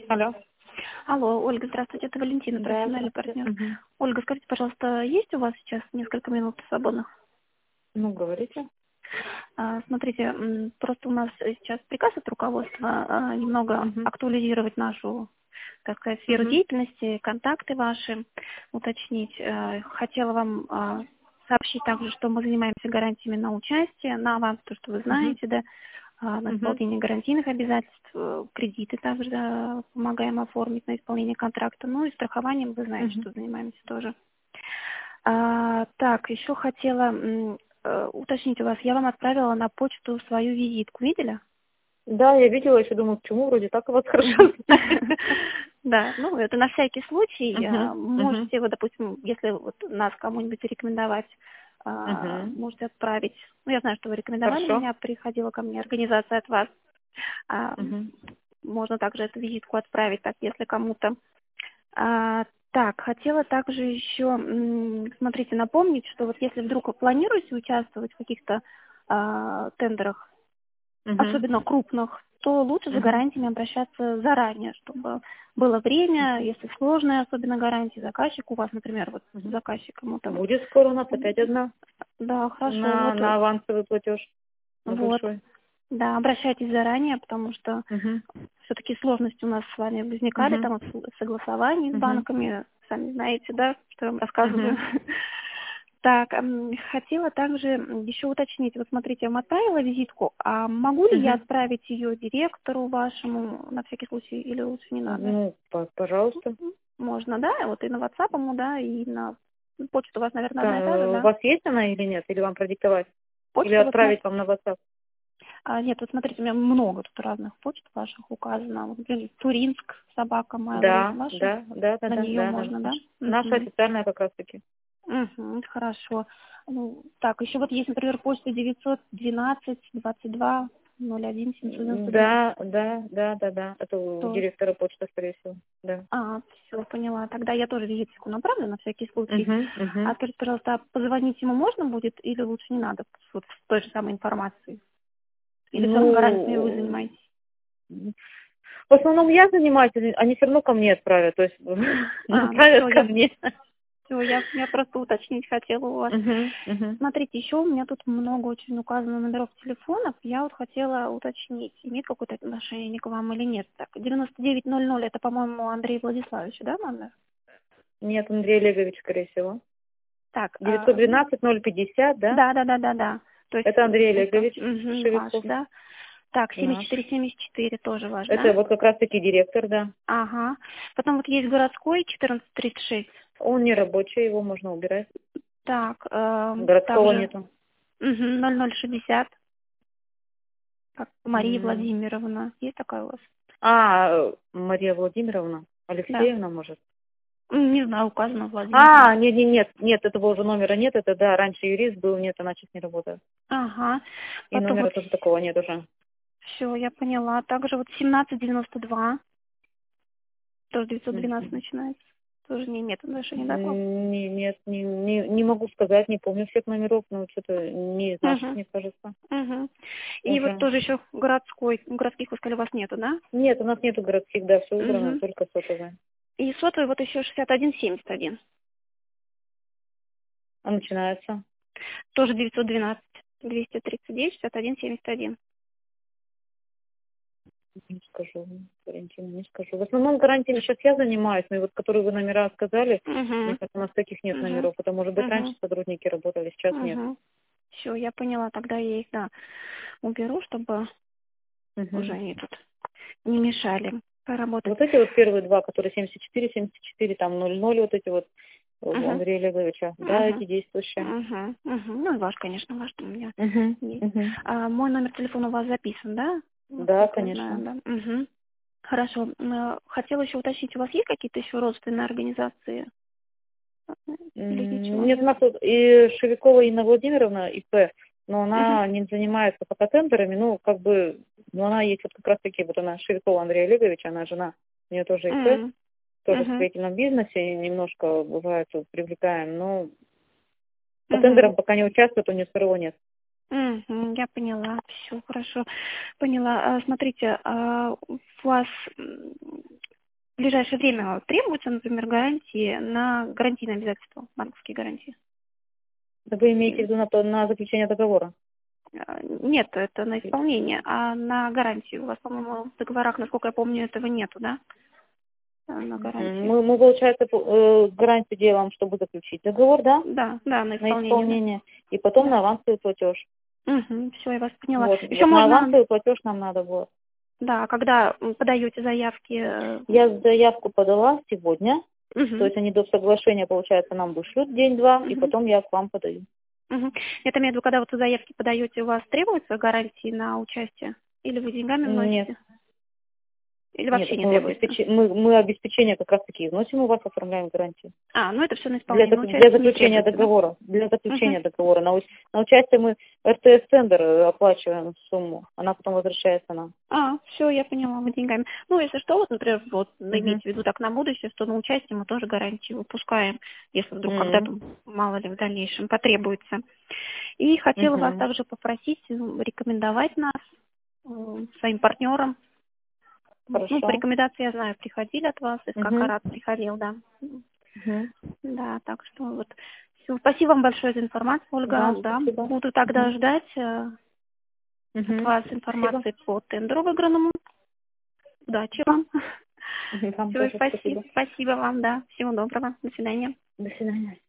Алло. Алло, Ольга, здравствуйте, это Валентина, профессиональный Здравствуйте. партнер. Мгм. Ольга, скажите, пожалуйста, есть у вас сейчас несколько минут свободных? Ну, говорите. Смотрите, просто у нас сейчас приказ от руководства немного Мгм. актуализировать нашу, так сказать, сферу Мгм. деятельности, контакты ваши, уточнить. Хотела вам сообщить также, что мы занимаемся гарантиями на участие, на аванс, то, что вы Мгм. знаете, да, на Мгм. исполнение гарантийных обязательств, кредиты также помогаем оформить на исполнение контракта, ну и страхованием вы знаете, Мгм. что занимаемся тоже. Так, еще хотела уточнить у вас, я вам отправила на почту свою визитку, видели? Да, я видела, еще думаю, почему вроде так у вас Мгм. хорошо. Да, ну это на всякий случай. Мгм. Мгм. Можете вы, допустим, если вот нас кому-нибудь рекомендовать, Мгм. можете отправить. Ну, я знаю, что вы рекомендовали Хорошо. меня, приходила ко мне организация от вас. А, Мгм. Можно также эту визитку отправить, так, если кому-то. Так, хотела также еще, смотрите, напомнить, что вот если вдруг вы планируете участвовать в каких-то тендерах, Мгм. особенно крупных, то лучше за Мгм. гарантиями обращаться заранее, чтобы было время, если сложные особенно гарантии, заказчик у вас, например, вот Мгм. заказчик кому-то вот. Будет скоро у нас опять одна Да, хорошо, на, вот, на авансовый платеж, на вот, большой. да, обращайтесь заранее, потому что Мгм. все-таки сложности у нас с вами возникали, Мгм. там, в согласовании с Мгм. банками, сами знаете, да, что я вам рассказываю. Мгм. Так, хотела также еще уточнить, вот смотрите, я вам отправила визитку, а могу ли я Мгм. отправить ее директору вашему, на всякий случай, или лучше не надо? Ну, пожалуйста. Можно, да, вот и на WhatsApp ему, да, и на почту у вас, наверное, одна и та же, У да? вас есть она или нет? Или вам продиктовать? Или Почту вот отправить вам на WhatsApp? нет, вот смотрите, у меня много тут разных почт ваших указано. Вот, например, Туринск, собака Mail.ru, Да, ваша? да, да, да, На да, нее да, да. можно, да? Наша Угу. официальная как раз таки. Угу, хорошо. Ну, так, еще вот есть, например, почта 912 22 01 792. Да, да, да, да, да. Это у То, директора почты, скорее всего. Да. все, поняла. Тогда я тоже визитку направлю на всякий случай. Угу, угу. А скажите, пожалуйста, а позвонить ему можно будет или лучше не надо вот с той же самой информацией? Или все равно гарантиями вы Ну, занимаетесь? в основном я занимаюсь, они все равно ко мне отправят, то есть Все, направят ко мне. все, я просто уточнить хотела у вас. Угу, угу. Смотрите, еще у меня тут много очень указано номеров телефонов. Я вот хотела уточнить, имеет какое-то отношение к вам или нет. Так, 9900, это, по-моему, Андрей Владиславович, да, номер? Нет, Андрей Олегович, скорее всего. Так, 912-050, да? да. То есть Это Андрей это Олегович ваш, Шевецов, да? Так, наш. 7474 тоже ваш, Это да? вот как раз-таки директор, да. Ага. Потом вот есть городской 1436. Он не рабочий, его можно убирать. Так, Городского также нету. 0060, как Мария М. Владимировна. Есть такая у вас? Мария Владимировна, Да. Алексеевна, может. Не знаю, указано Владимировна. Нет, этого уже номера нет, это, да, раньше юрист был, нет, она сейчас не работает. Ага. И Потом номера вот тоже такого нет уже. все, я поняла. Также вот 1792, тоже 912 Мгм. начинается. Тоже нет отношения, да, к вам? Нет, не могу сказать, не помню всех номеров, но что-то не из наших, Угу. мне кажется, Угу. И вот уже. тоже еще городской, городских вы сказали, у вас нету, да? Нет, у нас нету городских, да, все убрано, Угу. только сотовые. И сотовый вот еще 6171. А начинается? Тоже 912 239 6171. Не скажу, Валентина, не скажу. В основном гарантиями сейчас я занимаюсь, но и вот которые вы номера сказали, Угу. нет, у нас таких нет Угу. номеров. Это может быть раньше Угу. сотрудники работали, сейчас нет. Угу. Все, я поняла. Тогда я их, да, уберу, чтобы уже Мгм. они тут не мешали поработать. Вот эти вот первые два, которые 74, там 00, вот эти вот у Угу. Андрея Олеговича, да, Угу. эти действующие. Угу. Угу. Ну, ваш, конечно, ваш у меня Угу. есть. Угу. Мой номер телефона у вас записан, да? Да, Насколько я знаю, конечно. да. Угу. Хорошо. Хотела еще уточнить, у вас есть какие-то еще родственные организации? Или ничего Нет, у нет? нас вот и Шевикова Инна Владимировна, ИП, но Угу. она не занимается пока тендерами, ну, как бы, ну, она есть вот как раз таки, вот она Шевикова Андрея Олеговича, она жена, у нее тоже ИП, тоже в Угу. строительном бизнесе, и немножко, бывает, вот привлекаем, но по Угу. тендерам пока не участвует, у нее второго нет. Мгм, я поняла, все хорошо. Поняла. Смотрите, у вас в ближайшее время требуются, например, гарантии на гарантийные обязательства, банковские гарантии? Да вы имеете в виду на заключение договора? Нет, это на исполнение, а на гарантию. У вас, по-моему, в договорах, насколько я помню, этого нету, да? На гарантию. Мы получается, гарантию делаем, чтобы заключить договор, да? Да, на На исполнение. исполнение. И потом на авансовый платеж. Угу, все, я вас поняла. Вот, Еще вот на можно, авансовый платеж нам надо было. да, когда подаете заявки. Я заявку подала сегодня. Угу. То есть они до соглашения, получается, нам вышлют день-два, и потом я к вам подаю. Угу. Это имею в виду, когда вот заявки подаете, у вас требуются гарантии на участие? Или вы деньгами вносите? Нет. Или вообще Нет, не требуется? мы обеспечение как раз таки вносим, у вас оформляем гарантию. Ну это все на исполнение. Для заключения договора. Для заключения договора. На участие мы РТС-тендер оплачиваем сумму. Она потом возвращается нам. Все, я поняла, мы деньгами. Если что, вот, например, имейте в виду так на будущее, что на участие мы тоже гарантию выпускаем, если вдруг когда-то, мало ли, в дальнейшем потребуется. И хотела вас также попросить рекомендовать нас своим партнерам. Хорошо. По рекомендации, я знаю, приходили от вас, СК «Карат» приходил, да. Да, так что вот. Всё, спасибо вам большое за информацию, Ольга. Да, буду тогда ждать от вас информации по тендеру выигранному. Удачи вам. Вам Всё, тоже спасибо. спасибо вам, да. Всего доброго. До свидания. До свидания.